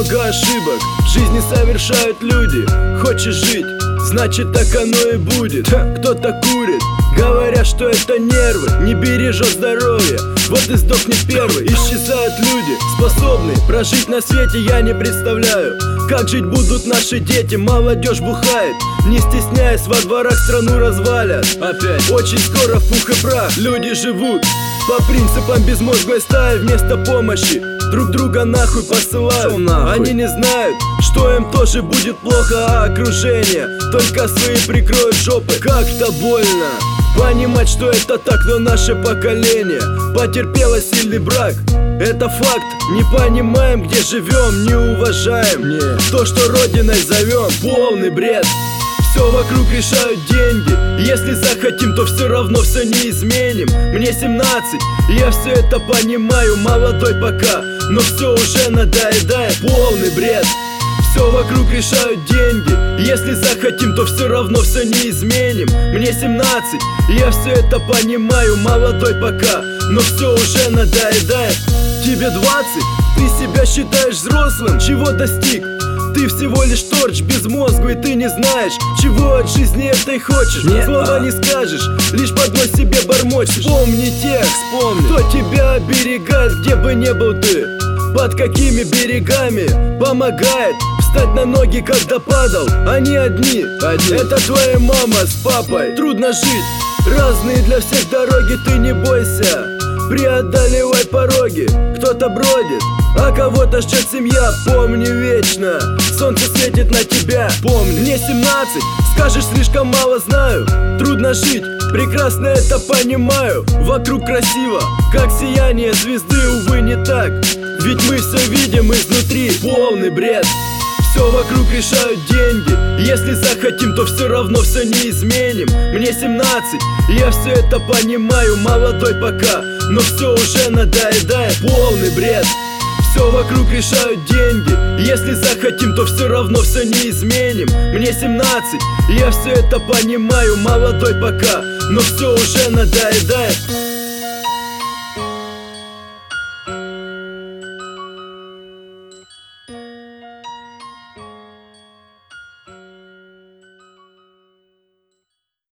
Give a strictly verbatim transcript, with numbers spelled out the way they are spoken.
много ошибок в жизни совершают люди. Хочешь жить, значит так оно и будет. Кто-то курит, говорят, что это нервы, не бережет здоровье, вот и сдохнет первый. Исчезают люди, способные прожить на свете. Я не представляю, как жить будут наши дети. Молодежь бухает, не стесняясь, во дворах страну развалят. Опять очень скоро в пух и прах. Люди живут по принципам безмозглой стаи. Вместо помощи друг друга нахуй посылают. Нахуй? Они не знают, что им тоже будет плохо, а окружение только свои прикроют жопы. Как-то больно понимать, что это так, но наше поколение потерпело сильный брак. Это факт, не понимаем, где живем, не уважаем Нет. то, что родиной зовем. Полный бред, все вокруг решают деньги. Если захотим, то все равно все не изменим. Мне семнадцать, я все это понимаю. Молодой пока, но все уже надоедает. Полный бред, все вокруг решают деньги. Если захотим, то все равно все не изменим. Мне семнадцать, я все это понимаю. Молодой пока, но все уже надоедает. Тебе двадцать, ты себя считаешь взрослым. Чего достиг? Ты всего лишь торч безмозглый. Ты не знаешь, чего от жизни этой хочешь. Нет, слова а... не скажешь, лишь под нос себе бормочешь. Вспомни тех, вспомни, кто тебя оберегает, где бы не был ты, под какими берегами. Помогает встать на ноги, когда падал. Они одни, одни. Это твоя мама с папой. Трудно жить, разные для всех дороги. Ты не бойся, преодолевай пороги. Кто-то бродит, а кого-то ждет семья. Помни вечно, солнце светит на тебя. Помни, мне семнадцать, скажешь слишком мало знаю. Трудно жить, прекрасно это понимаю. Вокруг красиво, как сияние звезды. Увы, не так, ведь мы все видим изнутри. Полный бред, все вокруг решают деньги. Если захотим, то все равно все не изменим. Мне семнадцать, я все это понимаю. Молодой пока, но все уже надоедает. Полный бред, все вокруг решают деньги. Если захотим, то все равно все не изменим. Мне семнадцать, я все это понимаю. Молодой пока, но все уже надоедает.